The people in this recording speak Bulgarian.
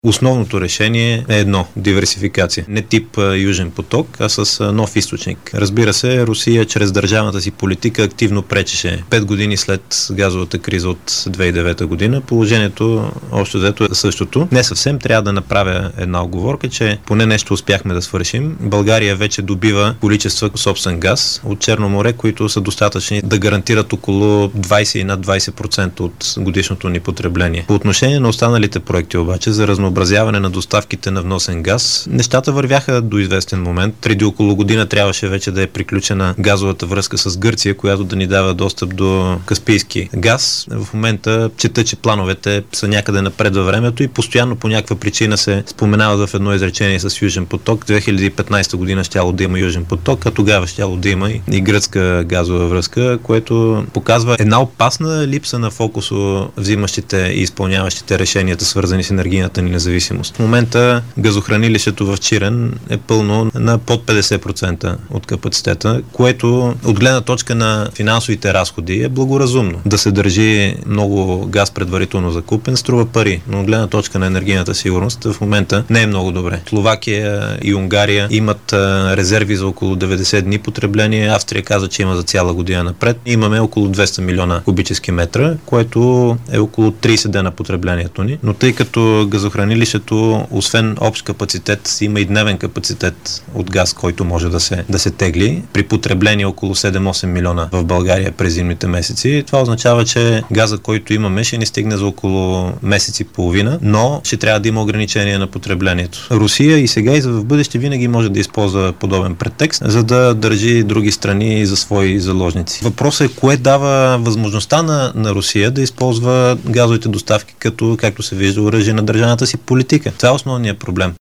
Основното решение е едно – диверсификация. Не тип Южен поток, а с нов източник. Разбира се, Русия чрез държавната си политика активно пречеше. 5 години след газовата криза от 2009 година положението общо взето е същото. Не съвсем трябва да направя една оговорка, че поне нещо успяхме да свършим. България вече добива количества собствен газ от Черно море, които са достатъчни да гарантират около 20 и над 20% от годишното ни потребление. По отношение на останалите проекти обаче за разнообразяване на доставките на вносен газ, нещата вървяха до известен момент. Преди около година трябваше вече да е приключена газовата връзка с Гърция, която да ни дава достъп до каспийски газ. В момента чета, че плановете са някъде напред във времето и постоянно по някаква причина се споменават в едно изречение с Южен поток. 2015 година щяло да има Южен поток, а тогава щяло да има и гръцка газова връзка, което показва една опасна липса на фокусо взимащите и изпълняващите решенията, свързани с енергийната ни независимост. В момента газохранилището в Чирен е пълно на под 50% от капацитета, което от гледна точка на финансовите разходи е благоразумно. Да се държи много газ предварително закупен струва пари, но от гледна точка на енергийната сигурност в момента не е много добре. Словакия и Унгария имат резерви за около 90 дни потребление. Австрия каза, че има за цяла година напред. Имаме около 200 милиона кубически метра, което е около 30 дена потреблението ни. Но тъй като газохранилището, освен общ капацитет, има и дневен капацитет от газ, който може да се тегли. При потребление около 7-8 милиона в България през зимните месеци. Това означава, че газа, който имаме, ще ни стигне за около месец и половина, но ще трябва да има ограничение на потреблението. Русия и сега и за в бъдеще винаги може да използва подобен претекст, за да държи други страни за свои заложници. Въпросът е кое дава възможността на Русия да използва газовите доставки като, както се вижда, оръжие на държавната си политика. Това е основният проблем.